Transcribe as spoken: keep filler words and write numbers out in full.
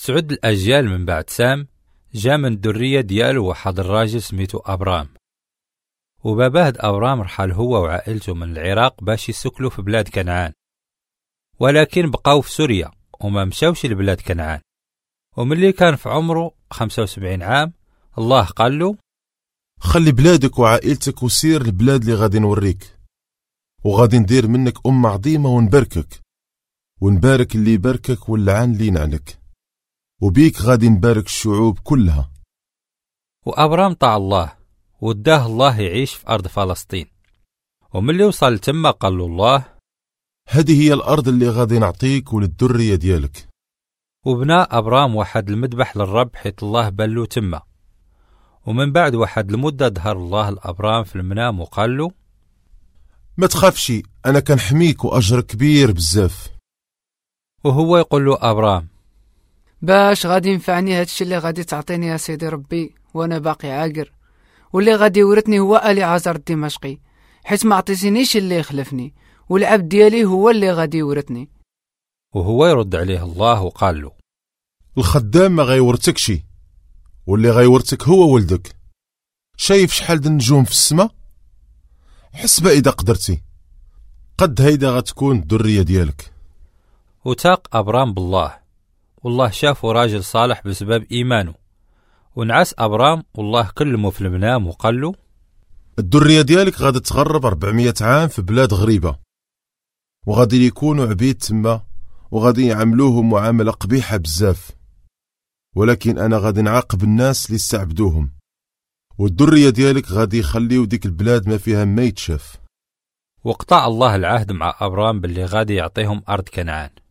تسعود الأجيال من بعد سام جا من الذرية ديالو واحد الراجل سميتو أبرام، وباباه أبرام رحل هو وعائلته من العراق باش يسكلوا في بلاد كنعان، ولكن بقاو في سوريا وما مشاوش لبلاد كنعان. وملي كان في عمره خمسة وسبعين عام الله قال له خلي بلادك وعائلتك وسير البلاد اللي غادي نوريك، وغادي ندير منك أمة عظيمة ونباركك، ونبارك اللي يباركك واللعان اللي ينعنك، وبيك غادي نبارك الشعوب كلها. وأبرام طاع الله وداه الله يعيش في أرض فلسطين. وملي وصل تما قال له الله هذه هي الأرض اللي غادي نعطيك وللذرية ديالك. وبنى أبرام واحد المذبح للرب حيت الله بلو تما. ومن بعد واحد المدة ظهر الله لأبرام في المنام وقال له ما تخافش، أنا كنحميك وأجر كبير بزاف. وهو يقول له أبرام باش غادي ينفعني هادشي اللي غادي تعطيني يا سيدي ربي وانا باقي عاقر، واللي غادي يورثني هو اليعازر الدمشقي، حيت ما عطيتينيش اللي يخلفني، والعبد ديالي هو اللي غادي يورثني. وهو يرد عليه الله وقال له الخدام ما غيورثكش، واللي غيورثك هو ولدك. شايف شحال د النجوم في السماء؟ حسبة إذا قدرتي، قد هيدا غتكون الذرية ديالك. وتاق أبرام بالله، والله شافه راجل صالح بسبب إيمانه. ونعس أبرام والله كلمه في المنام وقال له الذرية ديالك غادي تغرب أربعمية عام في بلاد غريبة، وغادي يكونوا عبيد تما، وغادي يعاملوهم معاملة قبيحة بزاف، ولكن أنا غادي نعاقب الناس اللي استعبدوهم، والذرية ديالك غادي يخليو ديك البلاد ما فيها ما يتشاف. وقطع الله العهد مع أبرام باللي غادي يعطيهم أرض كنعان.